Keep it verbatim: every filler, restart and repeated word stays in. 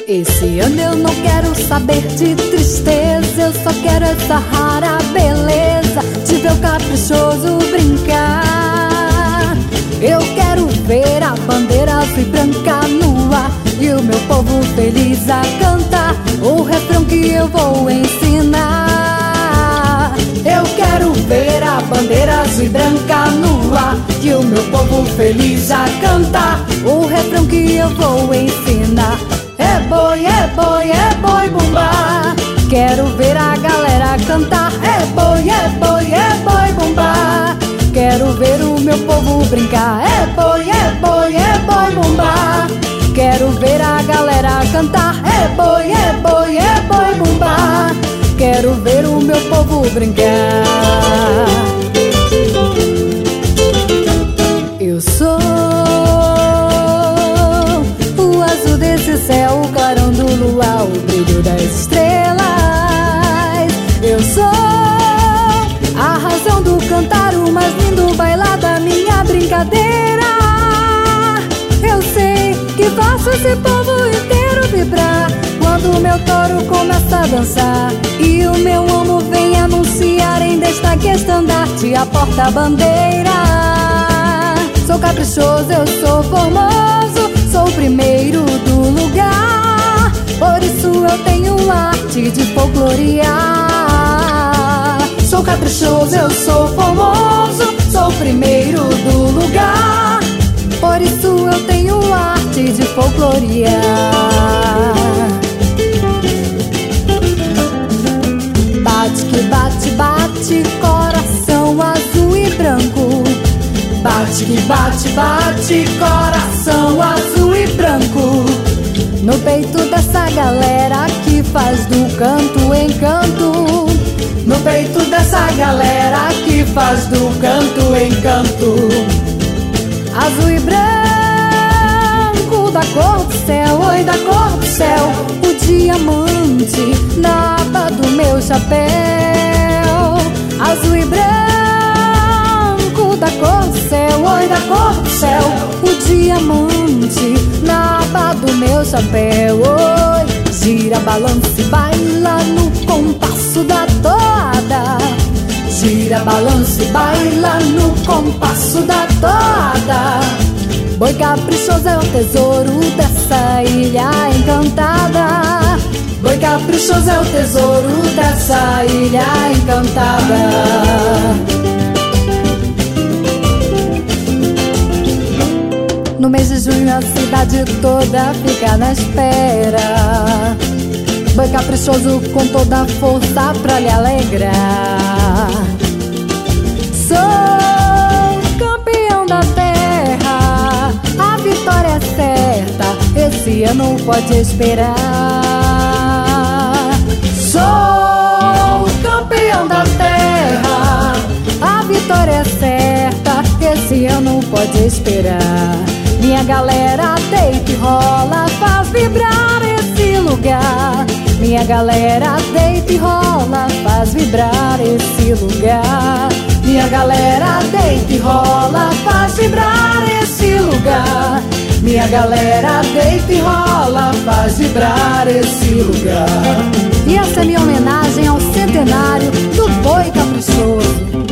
Esse ano eu não quero saber de tristeza, eu só quero essa rara beleza de ver o caprichoso brincar. Eu quero ver a bandeira azul e branca no ar e o meu povo feliz a cantar o refrão que eu vou ensinar. Eu quero ver a bandeira azul e branca no ar e o meu povo feliz a cantar o refrão que eu vou ensinar. É boi, é boi, é boi bumbá, quero ver a galera cantar. É boi, é boi, é boi bumbá, quero ver o meu povo brincar. É boi, é boi, é boi bumbá, quero ver a galera cantar. É boi, é boi, é boi bumbá, quero ver o meu povo brincar. Eu sou o azul desse céu, o clarão do luar, o brilho das estrelas. Eu sou a razão do cantar, o mais lindo bailar da minha brincadeira. Eu sei que faço esse povo inteiro vibrar quando o meu touro começa a dançar e o meu amo vem anunciar em destaque estandarte a porta-bandeira. Sou caprichoso, eu sou formoso, sou o primeiro do lugar, por isso eu tenho arte de folclorear. Sou caprichoso, eu sou formoso, sou o primeiro do lugar, por isso eu tenho arte de folclorear. Bate que bate, bate, coração azul e branco. Bate que bate, bate, coração azul e branco, no peito dessa galera que faz do canto encanto. No peito dessa galera que faz do canto encanto. Azul e branco, da cor do céu, oi, da cor do céu, o diamante na aba do meu chapéu. Azul e branco, da cor do céu, oi, da cor do céu, o diamante na aba do meu chapéu. Oi, gira, balança e baila no compasso da toada. Gira, balança e baila no compasso da toada. Boi caprichoso é o tesouro dessa ilha encantada. Boi caprichoso é o tesouro dessa ilha encantada. No mês de junho a cidade toda fica na espera. Boi caprichoso com toda a força pra lhe alegrar. Sou campeão da terra, a vitória é certa, esse ano pode esperar. Sou campeão da terra, a vitória é certa, esse ano pode esperar. Minha galera deita e rola, faz vibrar esse lugar. Minha galera deita e rola, faz vibrar esse lugar. Minha galera deita e rola, faz vibrar esse lugar. Minha galera deita e rola, faz vibrar esse lugar. E essa é minha homenagem ao centenário do boi caprichoso.